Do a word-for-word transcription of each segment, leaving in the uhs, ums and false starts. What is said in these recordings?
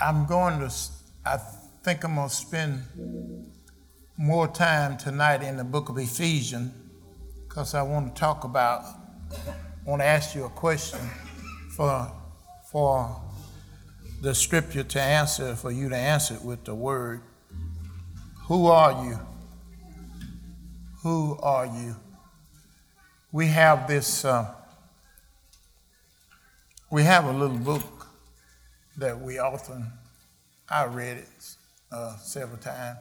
I'm going to, I think I'm going to spend more time tonight in the book of Ephesians because I want to talk about, I want to ask you a question for, for the scripture to answer, for you to answer it with the word. Who are you? Who are you? We have this, uh, we have a little book that we often, I read it uh, several times,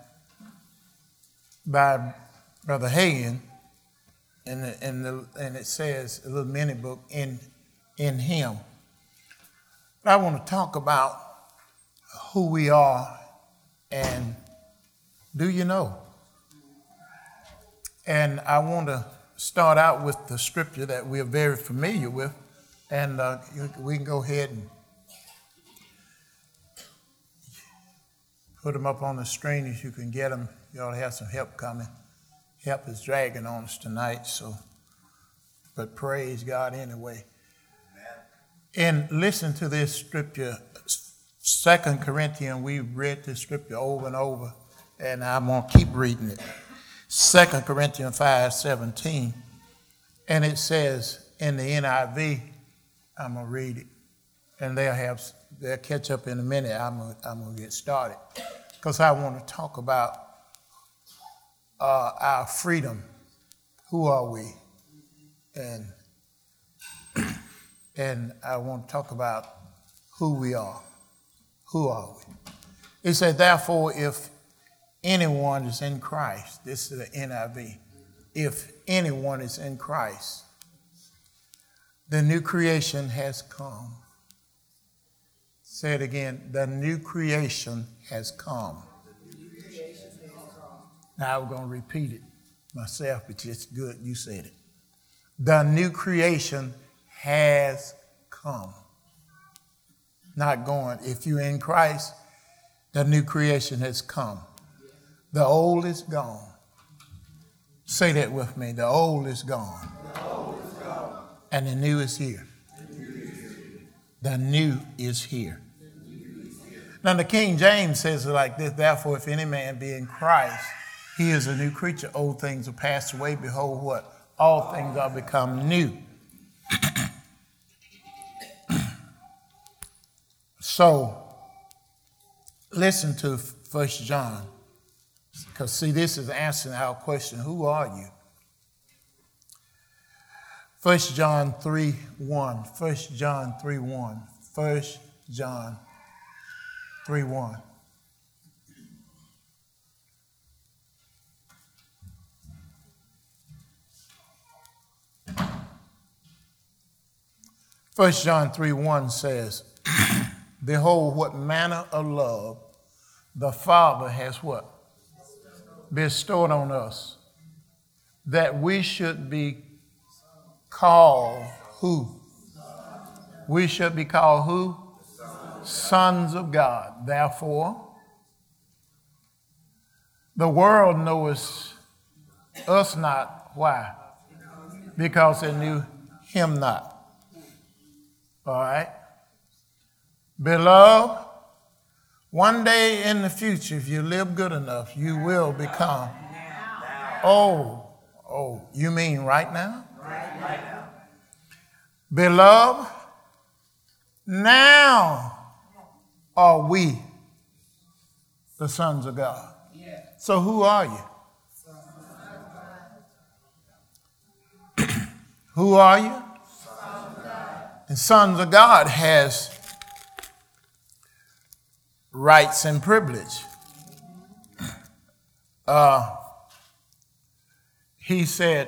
by Brother Hagin, and, the, and, the, and it says, a little mini book, in, in Him. But I want to talk about who we are and do you know? And I want to start out with the scripture that we are very familiar with, and uh, we can go ahead and put them up on the screen if you can get them. You ought to have some help coming. Help is dragging on us tonight, so, but praise God anyway. Amen. And listen to this scripture, Second Corinthians. We've read this scripture over and over, and I'm going to keep reading it. Second Corinthians five seventeen, and it says in the N I V, I'm going to read it, and they'll have, they'll catch up in a minute. I'm going to, I'm going to get started, because I want to talk about uh, our freedom. Who are we? And, and I want to talk about who we are. Who are we? It said, therefore, if anyone is in Christ, this is the N I V, if anyone is in Christ, the new creation has come. Say it again, the new creation has come. Now I'm going to repeat it myself, but it's good you said it. The new creation has come. Not going, if you're in Christ, the new creation has come. The old is gone. Say that with me. The old is gone. The old is gone. And the new is here. The new is here. The new is here. Now the King James says it like this, therefore if any man be in Christ, he is a new creature. Old things are passed away. Behold what? All things are become new. So listen to First John. Because, see, this is answering our question, who are you? First John three one. First John three one. First John three one. First John three one says, behold, what manner of love the Father has what? Bestowed on us, that we should be called who? We should be called who? Sons of God. Therefore, the world knows us not. Why? Because they knew him not. All right? Beloved, one day in the future, if you live good enough, you will become. Oh, oh, you mean right now? Right now. Beloved, now are we the sons of God. So who are you? Who are you? And sons of God has rights and privilege. Uh, he said,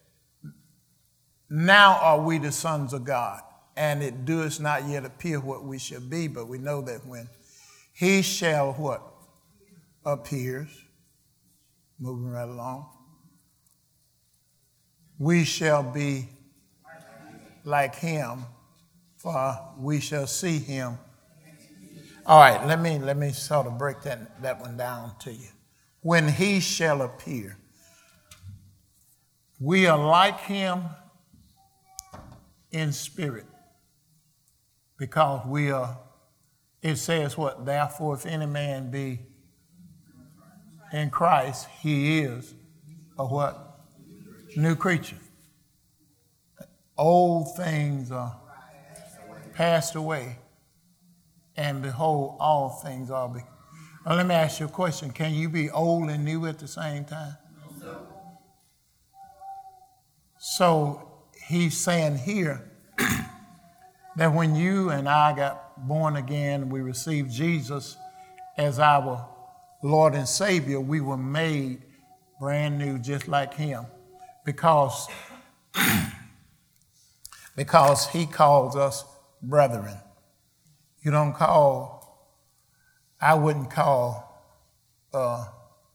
now are we the sons of God, and it doeth not yet appear what we shall be, but we know that when he shall what? Appears, moving right along, we shall be like him, for we shall see him. All right, let me let me sort of break that, that one down to you. When he shall appear, we are like him in spirit because we are it says what? Therefore, if any man be in Christ, he is a what? New creature. Old things are passed away, and behold, all things are. Be- now, let me ask you a question. Can you be old and new at the same time? No. So he's saying here that when you and I got born again, we received Jesus as our Lord and Savior, we were made brand new just like him, because, because he calls us brethren. You don't call, I wouldn't call uh,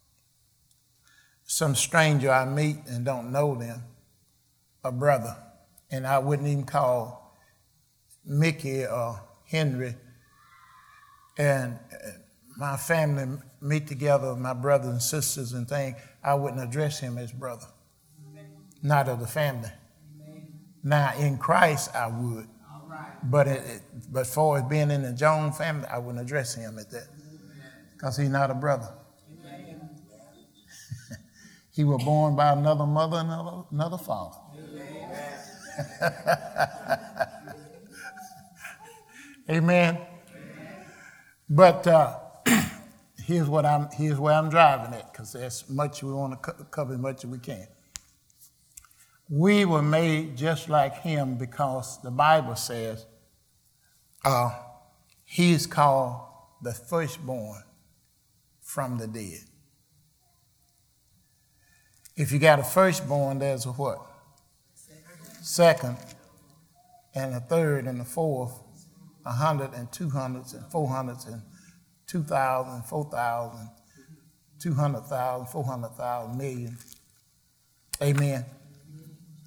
some stranger I meet and don't know them a brother. And I wouldn't even call Mickey or Henry and my family meet together, my brothers and sisters and things, I wouldn't address him as brother. Amen. Not of the family. Amen. Now, in Christ, I would. Right. But it, it, but for as being in the Jones family, I wouldn't address him at that, because he's not a brother. He was born by another mother and another, another father. Amen. Amen. But uh, here's what I'm. Here's where I'm driving at, because there's much we want to co- cover as much as we can. We were made just like him because the Bible says uh, he is called the firstborn from the dead. If you got a firstborn, there's a what? Second, and a third, and a fourth, a hundred and two hundreds and four hundreds and two thousand, four thousand, two hundred thousand, four hundred thousand, million. Amen.